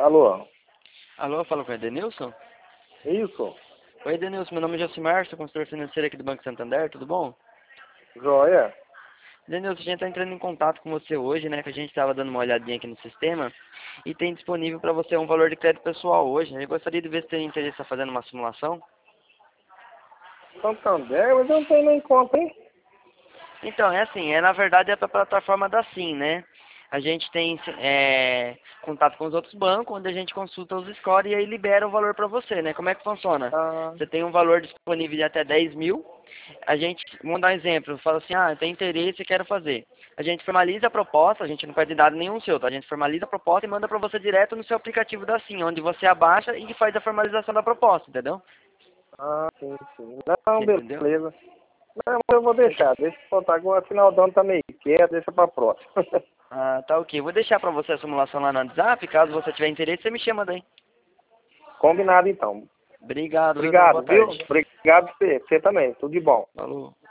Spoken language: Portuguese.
Alô? Alô, fala com o Edenilson? Isso? Oi, Edenilson, meu nome é Josimar, sou consultor financeiro aqui do Banco Santander, tudo bom? Joia? Edenilson, a gente está entrando em contato com você hoje, né, que a gente estava dando uma olhadinha aqui no sistema e tem disponível para você um valor de crédito pessoal hoje, né? Eu gostaria de ver se tem interesse em fazendo uma simulação. Santander? Mas eu não tenho nem conta, hein? Então, é assim, na verdade é para a plataforma da Sim, né? A gente tem contato com os outros bancos, onde a gente consulta os scores e aí libera o valor para você, né? Como é que funciona? Ah, Você tem um valor disponível de até 10 mil, a gente, vamos dar um exemplo, fala assim, tem interesse e quero fazer. A gente formaliza a proposta, a gente não pede dado nenhum seu, tá? A gente formaliza a proposta e manda para você direto no seu aplicativo da Sim, onde você abaixa e faz a formalização da proposta, entendeu? sim, sim. Você Não, entendeu? beleza. Não, mas eu vou deixar. Deixa eu contar. Agora, final do ano tá meio quieto, deixa pra próxima. Ah, tá ok. Vou deixar pra você a simulação lá no WhatsApp. Caso você tiver interesse, você me chama daí. Combinado, então. Obrigado, viu? Tenha uma boa Obrigado, viu? tarde. Obrigado você também. Tudo de bom. Falou.